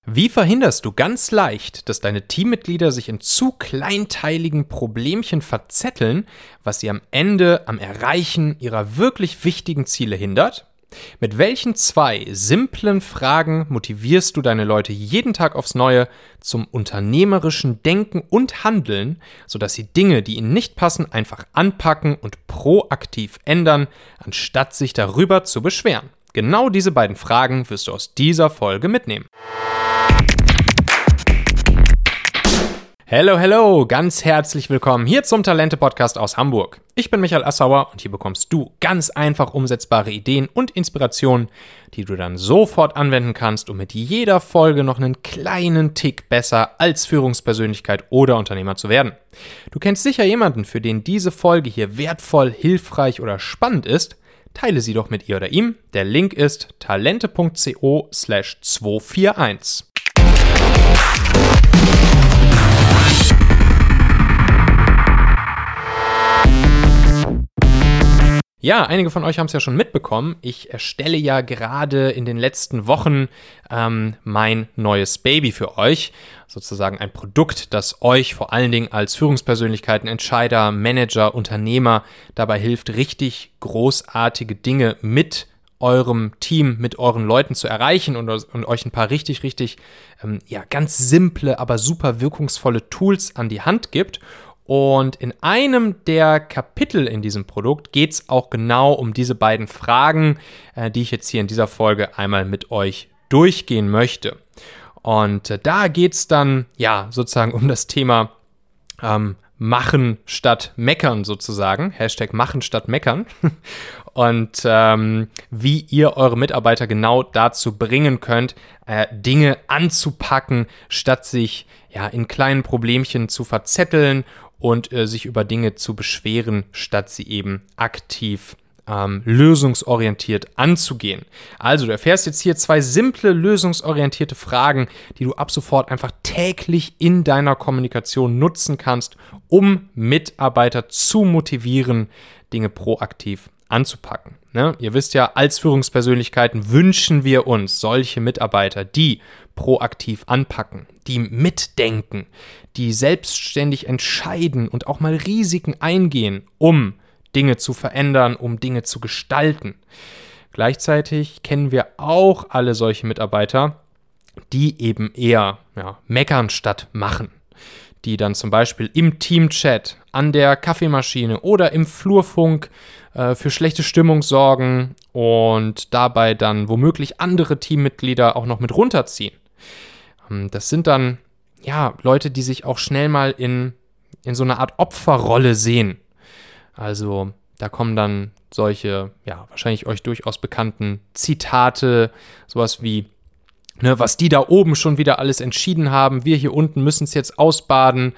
Wie verhinderst du ganz leicht, dass deine Teammitglieder sich in zu kleinteiligen Problemchen verzetteln, was sie am Ende am Erreichen ihrer wirklich wichtigen Ziele hindert? Mit welchen 2 simplen Fragen motivierst du deine Leute jeden Tag aufs Neue zum unternehmerischen Denken und Handeln, sodass sie Dinge, die ihnen nicht passen, einfach anpacken und proaktiv ändern, anstatt sich darüber zu beschweren? Genau diese beiden Fragen wirst du aus dieser Folge mitnehmen. Hello, ganz herzlich willkommen hier zum Talente-Podcast aus Hamburg. Ich bin Michael Assauer und hier bekommst du ganz einfach umsetzbare Ideen und Inspirationen, die du dann sofort anwenden kannst, um mit jeder Folge noch einen kleinen Tick besser als Führungspersönlichkeit oder Unternehmer zu werden. Du kennst sicher jemanden, für den diese Folge hier wertvoll, hilfreich oder spannend ist. Teile sie doch mit ihr oder ihm. Der Link ist talente.co/241. Ja, einige von euch haben es ja schon mitbekommen. Ich erstelle ja gerade in den letzten Wochen mein neues Baby für euch. Sozusagen ein Produkt, das euch vor allen Dingen als Führungspersönlichkeiten, Entscheider, Manager, Unternehmer dabei hilft, richtig großartige Dinge mit eurem Team, mit euren Leuten zu erreichen und euch ein paar richtig, ganz simple, aber super wirkungsvolle Tools an die Hand gibt. Und in einem der Kapitel in diesem Produkt geht es auch genau um diese beiden Fragen, die ich jetzt hier in dieser Folge einmal mit euch durchgehen möchte. Und da geht es dann sozusagen um das Thema Machen statt Meckern sozusagen. Hashtag Machen statt Meckern. Und wie ihr eure Mitarbeiter genau dazu bringen könnt, Dinge anzupacken, statt sich in kleinen Problemchen zu verzetteln und sich über Dinge zu beschweren, statt sie eben aktiv lösungsorientiert anzugehen. Also du erfährst jetzt hier 2 simple, lösungsorientierte Fragen, die du ab sofort einfach täglich in deiner Kommunikation nutzen kannst, um Mitarbeiter zu motivieren, Dinge proaktiv anzupacken. Ne? Ihr wisst ja, als Führungspersönlichkeiten wünschen wir uns solche Mitarbeiter, die proaktiv anpacken, die mitdenken, die selbstständig entscheiden und auch mal Risiken eingehen, um Dinge zu verändern, um Dinge zu gestalten. Gleichzeitig kennen wir auch alle solche Mitarbeiter, die eben eher meckern statt machen. Die dann zum Beispiel im Teamchat, an der Kaffeemaschine oder im Flurfunk für schlechte Stimmung sorgen und dabei dann womöglich andere Teammitglieder auch noch mit runterziehen. Das sind dann Leute, die sich auch schnell mal in so eine Art Opferrolle sehen. Also da kommen dann solche, wahrscheinlich euch durchaus bekannten Zitate, sowas wie, was die da oben schon wieder alles entschieden haben, wir hier unten müssen es jetzt ausbaden,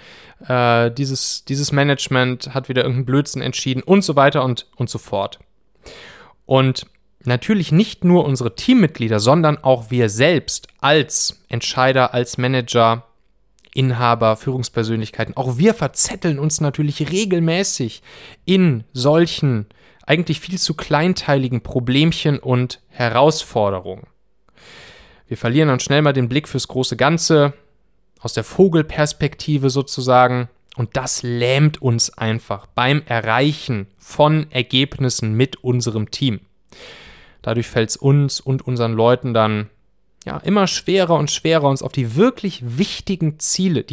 dieses Management hat wieder irgendeinen Blödsinn entschieden und so weiter und so fort. Und natürlich nicht nur unsere Teammitglieder, sondern auch wir selbst als Entscheider, als Manager, Inhaber, Führungspersönlichkeiten, auch wir verzetteln uns natürlich regelmäßig in solchen eigentlich viel zu kleinteiligen Problemchen und Herausforderungen. Wir verlieren dann schnell mal den Blick fürs große Ganze, aus der Vogelperspektive sozusagen, und das lähmt uns einfach beim Erreichen von Ergebnissen mit unserem Team. Dadurch fällt es uns und unseren Leuten dann immer schwerer und schwerer, uns auf die wirklich wichtigen Ziele,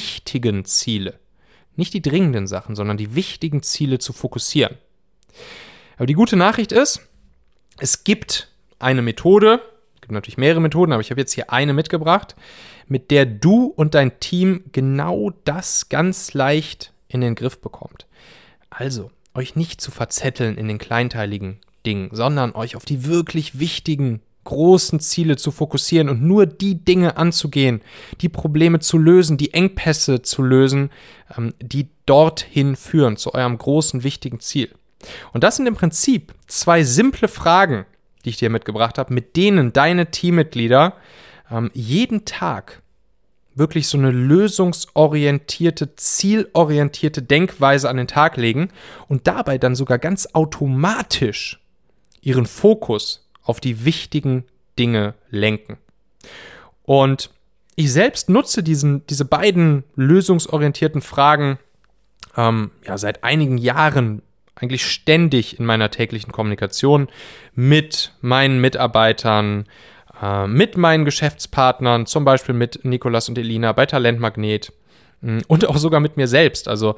nicht die dringenden Sachen, sondern die wichtigen Ziele zu fokussieren. Aber die gute Nachricht ist, es gibt eine Methode, es gibt natürlich mehrere Methoden, aber ich habe jetzt hier eine mitgebracht, mit der du und dein Team genau das ganz leicht in den Griff bekommt. Also, euch nicht zu verzetteln in den kleinteiligen Dingen, sondern euch auf die wirklich wichtigen großen Ziele zu fokussieren und nur die Dinge anzugehen, die Probleme zu lösen, die Engpässe zu lösen, die dorthin führen, zu eurem großen, wichtigen Ziel. Und das sind im Prinzip 2 simple Fragen, die ich dir mitgebracht habe, mit denen deine Teammitglieder jeden Tag wirklich so eine lösungsorientierte, zielorientierte Denkweise an den Tag legen und dabei dann sogar ganz automatisch ihren Fokus auf die wichtigen Dinge lenken. Und ich selbst nutze diese beiden lösungsorientierten Fragen seit einigen Jahren eigentlich ständig in meiner täglichen Kommunikation mit meinen Mitarbeitern, mit meinen Geschäftspartnern, zum Beispiel mit Nicolas und Elina bei Talentmagnet und auch sogar mit mir selbst. Also,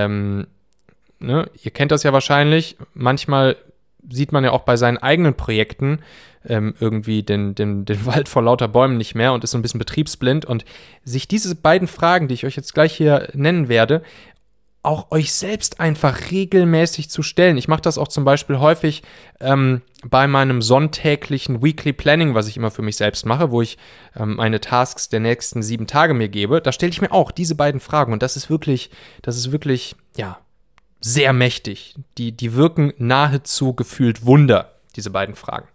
ihr kennt das ja wahrscheinlich, manchmal sieht man ja auch bei seinen eigenen Projekten irgendwie den Wald vor lauter Bäumen nicht mehr und ist so ein bisschen betriebsblind. Und sich diese beiden Fragen, die ich euch jetzt gleich hier nennen werde, auch euch selbst einfach regelmäßig zu stellen. Ich mache das auch zum Beispiel häufig bei meinem sonntäglichen Weekly Planning, was ich immer für mich selbst mache, wo ich meine Tasks der nächsten 7 Tage mir gebe. Da stelle ich mir auch diese beiden Fragen und das ist wirklich, sehr mächtig. Die wirken nahezu gefühlt Wunder, diese beiden Fragen.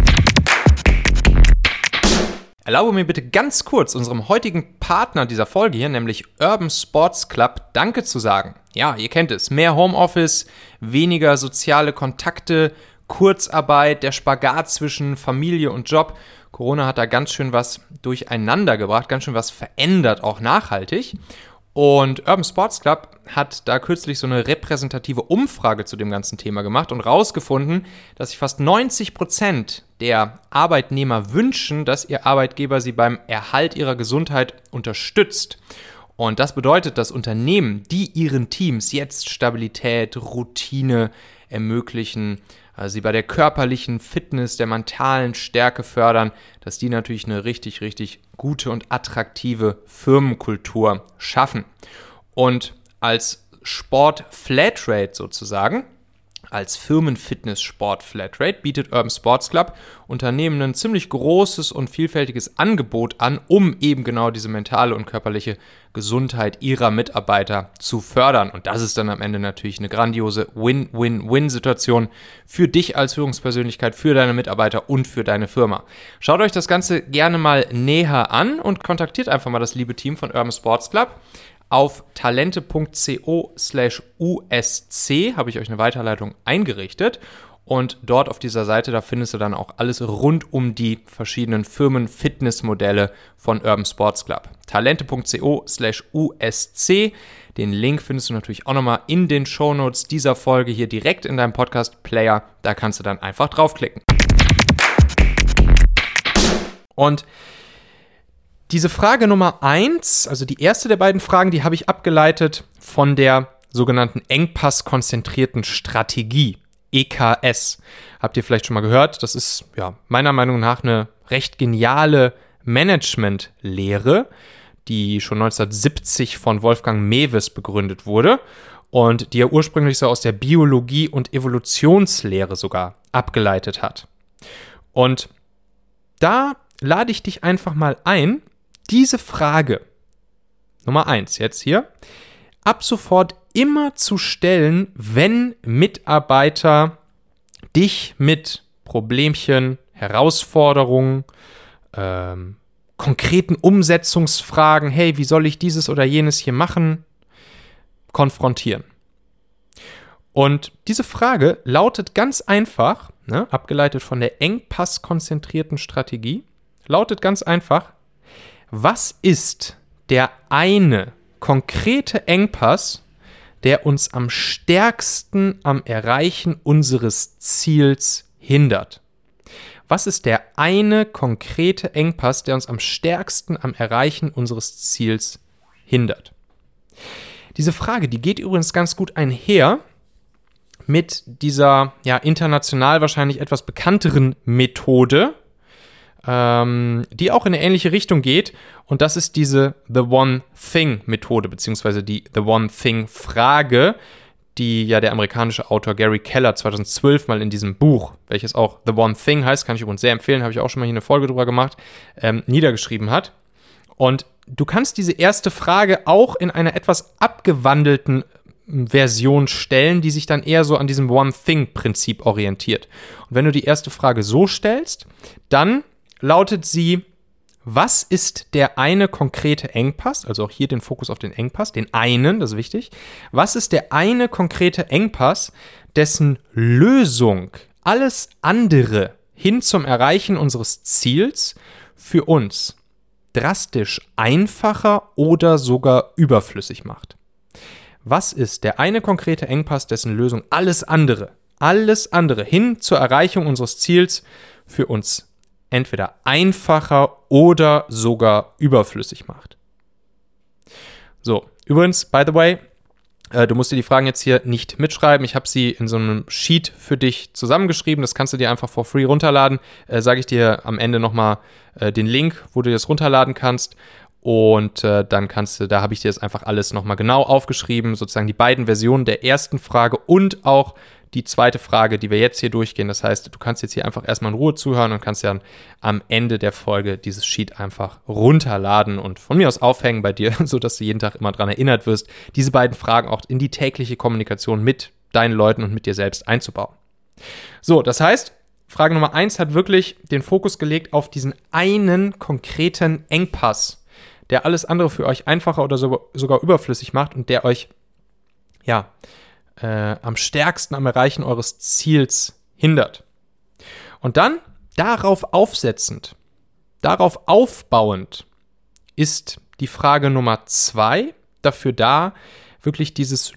Erlaube mir bitte ganz kurz unserem heutigen Partner dieser Folge hier, nämlich Urban Sports Club, Danke zu sagen. Ja, ihr kennt es. Mehr Homeoffice, weniger soziale Kontakte, Kurzarbeit, der Spagat zwischen Familie und Job. Corona hat da ganz schön was durcheinander gebracht, ganz schön was verändert, auch nachhaltig. Und Urban Sports Club hat da kürzlich so eine repräsentative Umfrage zu dem ganzen Thema gemacht und rausgefunden, dass sich fast 90% der Arbeitnehmer wünschen, dass ihr Arbeitgeber sie beim Erhalt ihrer Gesundheit unterstützt. Und das bedeutet, dass Unternehmen, die ihren Teams jetzt Stabilität, Routine ermöglichen, sie bei der körperlichen Fitness, der mentalen Stärke fördern, dass die natürlich eine richtig, richtig gute und attraktive Firmenkultur schaffen. Und als Sport-Flatrate sozusagen, als Firmenfitness-Sport-Flatrate bietet Urban Sports Club Unternehmen ein ziemlich großes und vielfältiges Angebot an, um eben genau diese mentale und körperliche Gesundheit ihrer Mitarbeiter zu fördern. Und das ist dann am Ende natürlich eine grandiose Win-Win-Win-Situation für dich als Führungspersönlichkeit, für deine Mitarbeiter und für deine Firma. Schaut euch das Ganze gerne mal näher an und kontaktiert einfach mal das liebe Team von Urban Sports Club. Auf talente.co/USC habe ich euch eine Weiterleitung eingerichtet und dort auf dieser Seite, da findest du dann auch alles rund um die verschiedenen Firmen-Fitnessmodelle von Urban Sports Club. talente.co/USC. Den Link findest du natürlich auch nochmal in den Shownotes dieser Folge hier direkt in deinem Podcast-Player. Da kannst du dann einfach draufklicken. Und diese Frage Nummer 1, also die erste der beiden Fragen, die habe ich abgeleitet von der sogenannten engpasskonzentrierten Strategie, EKS. Habt ihr vielleicht schon mal gehört? Das ist meiner Meinung nach eine recht geniale Management-Lehre, die schon 1970 von Wolfgang Mewes begründet wurde und die er ursprünglich so aus der Biologie- und Evolutionslehre sogar abgeleitet hat. Und da lade ich dich einfach mal ein, diese Frage, Nummer 1 jetzt hier, ab sofort immer zu stellen, wenn Mitarbeiter dich mit Problemchen, Herausforderungen, konkreten Umsetzungsfragen, hey, wie soll ich dieses oder jenes hier machen, konfrontieren. Und diese Frage lautet ganz einfach, abgeleitet von der engpasskonzentrierten Strategie, lautet ganz einfach: Was ist der eine konkrete Engpass, der uns am stärksten am Erreichen unseres Ziels hindert? Was ist der eine konkrete Engpass, der uns am stärksten am Erreichen unseres Ziels hindert? Diese Frage, die geht übrigens ganz gut einher mit dieser international wahrscheinlich etwas bekannteren Methode, die auch in eine ähnliche Richtung geht. Und das ist diese The One Thing Methode, beziehungsweise die The One Thing Frage, die der amerikanische Autor Gary Keller 2012 mal in diesem Buch, welches auch The One Thing heißt, kann ich übrigens sehr empfehlen, habe ich auch schon mal hier eine Folge drüber gemacht, niedergeschrieben hat. Und du kannst diese erste Frage auch in einer etwas abgewandelten Version stellen, die sich dann eher so an diesem One-Thing-Prinzip orientiert. Und wenn du die erste Frage so stellst, dann lautet sie: Was ist der eine konkrete Engpass? Also auch hier den Fokus auf den Engpass, den einen, das ist wichtig. Was ist der eine konkrete Engpass, dessen Lösung alles andere hin zum Erreichen unseres Ziels für uns drastisch einfacher oder sogar überflüssig macht. Was ist der eine konkrete Engpass, dessen Lösung alles andere hin zur Erreichung unseres Ziels für uns entweder einfacher oder sogar überflüssig macht? So, übrigens, by the way, du musst dir die Fragen jetzt hier nicht mitschreiben. Ich habe sie in so einem Sheet für dich zusammengeschrieben. Das kannst du dir einfach for free runterladen. Sage ich dir am Ende nochmal den Link, wo du das runterladen kannst. Und dann da habe ich dir das einfach alles nochmal genau aufgeschrieben. Sozusagen die beiden Versionen der ersten Frage und auch die zweite Frage, die wir jetzt hier durchgehen. Das heißt, du kannst jetzt hier einfach erstmal in Ruhe zuhören und kannst dann am Ende der Folge dieses Sheet einfach runterladen und von mir aus aufhängen bei dir, sodass du jeden Tag immer daran erinnert wirst, diese beiden Fragen auch in die tägliche Kommunikation mit deinen Leuten und mit dir selbst einzubauen. So, das heißt, Frage Nummer 1 hat wirklich den Fokus gelegt auf diesen einen konkreten Engpass, der alles andere für euch einfacher oder sogar überflüssig macht und der euch, am stärksten am Erreichen eures Ziels hindert. Und dann darauf aufbauend ist die Frage Nummer 2 dafür da, wirklich dieses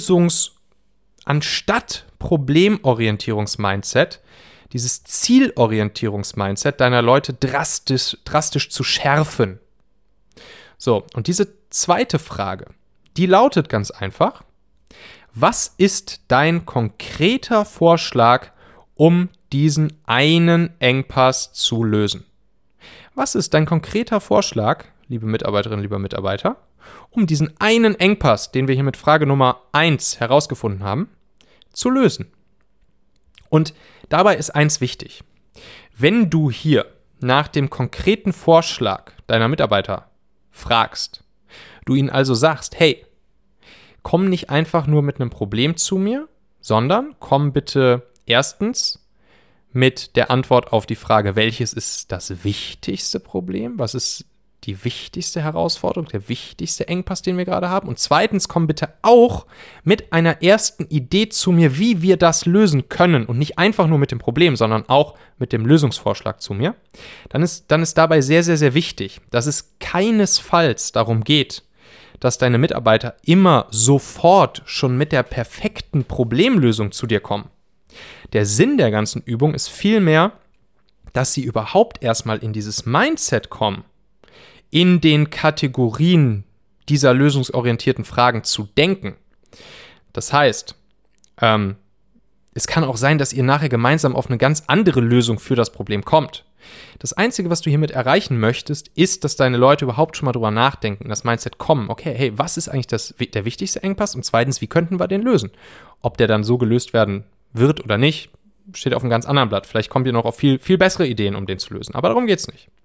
anstatt Problemorientierungs-Mindset, dieses Zielorientierungs-Mindset deiner Leute drastisch zu schärfen. So, und diese zweite Frage, die lautet ganz einfach: Was ist dein konkreter Vorschlag, um diesen einen Engpass zu lösen? Was ist dein konkreter Vorschlag, liebe Mitarbeiterinnen, lieber Mitarbeiter, um diesen einen Engpass, den wir hier mit Frage Nummer 1 herausgefunden haben, zu lösen? Und dabei ist eins wichtig. Wenn du hier nach dem konkreten Vorschlag deiner Mitarbeiter fragst, du ihnen also sagst, hey, komm nicht einfach nur mit einem Problem zu mir, sondern komm bitte erstens mit der Antwort auf die Frage, welches ist das wichtigste Problem, was ist die wichtigste Herausforderung, der wichtigste Engpass, den wir gerade haben. Und zweitens, komm bitte auch mit einer ersten Idee zu mir, wie wir das lösen können und nicht einfach nur mit dem Problem, sondern auch mit dem Lösungsvorschlag zu mir. Dann ist dabei sehr, sehr, sehr wichtig, dass es keinesfalls darum geht, dass deine Mitarbeiter immer sofort schon mit der perfekten Problemlösung zu dir kommen. Der Sinn der ganzen Übung ist vielmehr, dass sie überhaupt erstmal in dieses Mindset kommen, in den Kategorien dieser lösungsorientierten Fragen zu denken. Das heißt, es kann auch sein, dass ihr nachher gemeinsam auf eine ganz andere Lösung für das Problem kommt. Das Einzige, was du hiermit erreichen möchtest, ist, dass deine Leute überhaupt schon mal drüber nachdenken, das Mindset kommen, okay, hey, was ist eigentlich der wichtigste Engpass? Und zweitens, wie könnten wir den lösen? Ob der dann so gelöst werden wird oder nicht, steht auf einem ganz anderen Blatt. Vielleicht kommt ihr noch auf viel, viel bessere Ideen, um den zu lösen. Aber darum geht es nicht.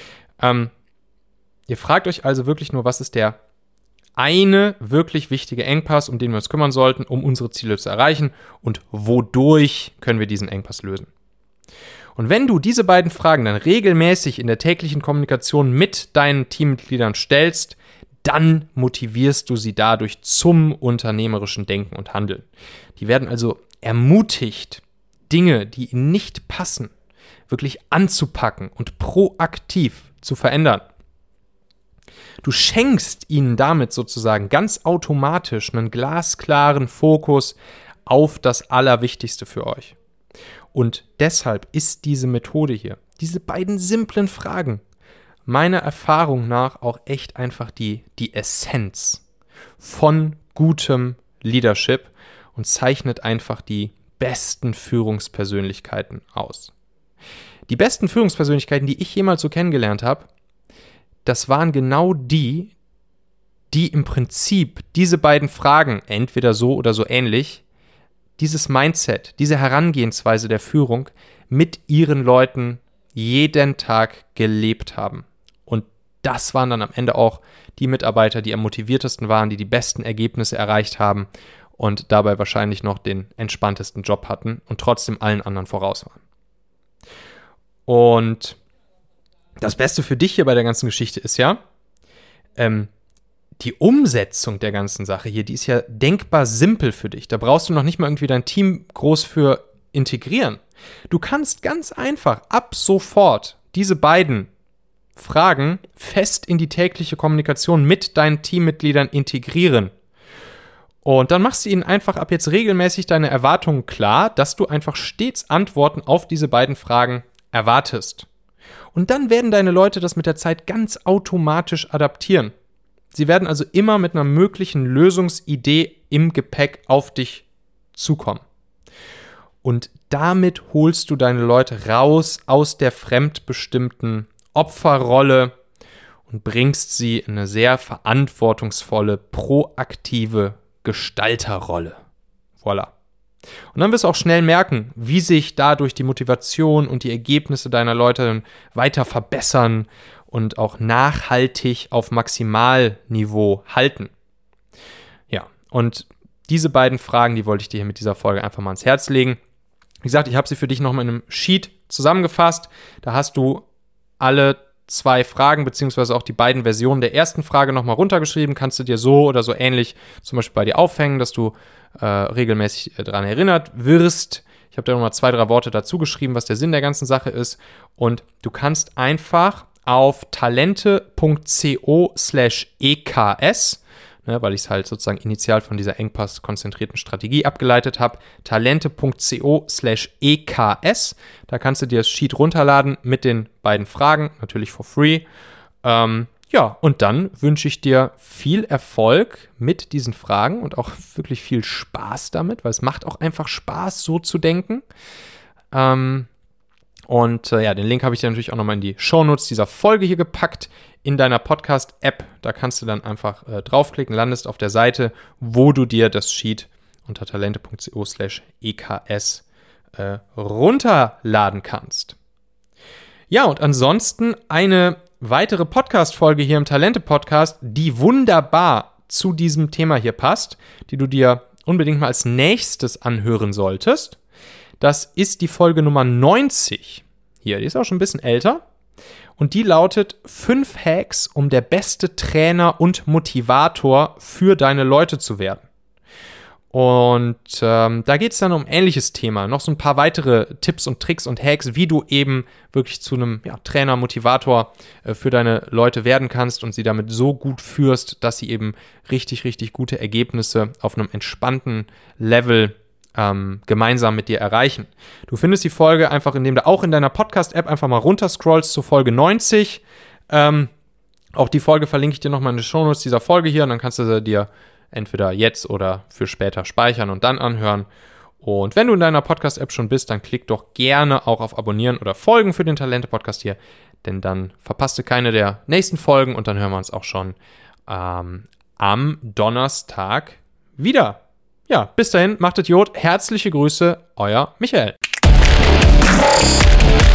Ihr fragt euch also wirklich nur, was ist der eine wirklich wichtige Engpass, um den wir uns kümmern sollten, um unsere Ziele zu erreichen und wodurch können wir diesen Engpass lösen. Und wenn du diese beiden Fragen dann regelmäßig in der täglichen Kommunikation mit deinen Teammitgliedern stellst, dann motivierst du sie dadurch zum unternehmerischen Denken und Handeln. Die werden also ermutigt, Dinge, die ihnen nicht passen, wirklich anzupacken und proaktiv zu verändern. Du schenkst ihnen damit sozusagen ganz automatisch einen glasklaren Fokus auf das Allerwichtigste für euch. Und deshalb ist diese Methode hier, diese beiden simplen Fragen, meiner Erfahrung nach auch echt einfach die Essenz von gutem Leadership und zeichnet einfach die besten Führungspersönlichkeiten aus. Die besten Führungspersönlichkeiten, die ich jemals so kennengelernt habe, das waren genau die im Prinzip diese beiden Fragen, entweder so oder so ähnlich, dieses Mindset, diese Herangehensweise der Führung mit ihren Leuten jeden Tag gelebt haben. Und das waren dann am Ende auch die Mitarbeiter, die am motiviertesten waren, die besten Ergebnisse erreicht haben und dabei wahrscheinlich noch den entspanntesten Job hatten und trotzdem allen anderen voraus waren. Und das Beste für dich hier bei der ganzen Geschichte ist ja, die Umsetzung der ganzen Sache hier, die ist ja denkbar simpel für dich. Da brauchst du noch nicht mal irgendwie dein Team groß für integrieren. Du kannst ganz einfach ab sofort diese beiden Fragen fest in die tägliche Kommunikation mit deinen Teammitgliedern integrieren. Und dann machst du ihnen einfach ab jetzt regelmäßig deine Erwartungen klar, dass du einfach stets Antworten auf diese beiden Fragen erwartest. Und dann werden deine Leute das mit der Zeit ganz automatisch adaptieren. Sie werden also immer mit einer möglichen Lösungsidee im Gepäck auf dich zukommen. Und damit holst du deine Leute raus aus der fremdbestimmten Opferrolle und bringst sie in eine sehr verantwortungsvolle, proaktive Gestalterrolle. Voilà. Und dann wirst du auch schnell merken, wie sich dadurch die Motivation und die Ergebnisse deiner Leute weiter verbessern und auch nachhaltig auf Maximalniveau halten. Ja, und diese beiden Fragen, die wollte ich dir hier mit dieser Folge einfach mal ans Herz legen. Wie gesagt, ich habe sie für dich nochmal in einem Sheet zusammengefasst. Da hast du alle 2 Fragen, beziehungsweise auch die beiden Versionen der ersten Frage nochmal runtergeschrieben. Kannst du dir so oder so ähnlich zum Beispiel bei dir aufhängen, dass du regelmäßig daran erinnert wirst. Ich habe da nochmal 2, 3 Worte dazu geschrieben, was der Sinn der ganzen Sache ist. Und du kannst einfach auf talente.co/eks, weil ich es halt sozusagen initial von dieser engpasskonzentrierten Strategie abgeleitet habe, talente.co/eks. Da kannst du dir das Sheet runterladen mit den beiden Fragen, natürlich for free. Und dann wünsche ich dir viel Erfolg mit diesen Fragen und auch wirklich viel Spaß damit, weil es macht auch einfach Spaß, so zu denken. Den Link habe ich dir natürlich auch nochmal in die Shownotes dieser Folge hier gepackt, in deiner Podcast-App. Da kannst du dann einfach draufklicken, landest auf der Seite, wo du dir das Sheet unter talente.co/eks runterladen kannst. Ja, und ansonsten eine weitere Podcast-Folge hier im Talente-Podcast, die wunderbar zu diesem Thema hier passt, die du dir unbedingt mal als nächstes anhören solltest. Das ist die Folge Nummer 90. Hier, die ist auch schon ein bisschen älter. Und die lautet 5 Hacks, um der beste Trainer und Motivator für deine Leute zu werden. Und da geht es dann um ein ähnliches Thema. Noch so ein paar weitere Tipps und Tricks und Hacks, wie du eben wirklich zu einem Trainer, Motivator für deine Leute werden kannst und sie damit so gut führst, dass sie eben richtig, richtig gute Ergebnisse auf einem entspannten Level gemeinsam mit dir erreichen. Du findest die Folge einfach, indem du auch in deiner Podcast-App einfach mal runterscrollst zur Folge 90. Auch die Folge verlinke ich dir nochmal in den Shownotes dieser Folge hier und dann kannst du sie dir entweder jetzt oder für später speichern und dann anhören. Und wenn du in deiner Podcast-App schon bist, dann klick doch gerne auch auf Abonnieren oder Folgen für den Talente-Podcast hier, denn dann verpasst du keine der nächsten Folgen und dann hören wir uns auch schon am Donnerstag wieder. Ja, bis dahin, macht Idiot. Herzliche Grüße, euer Michael.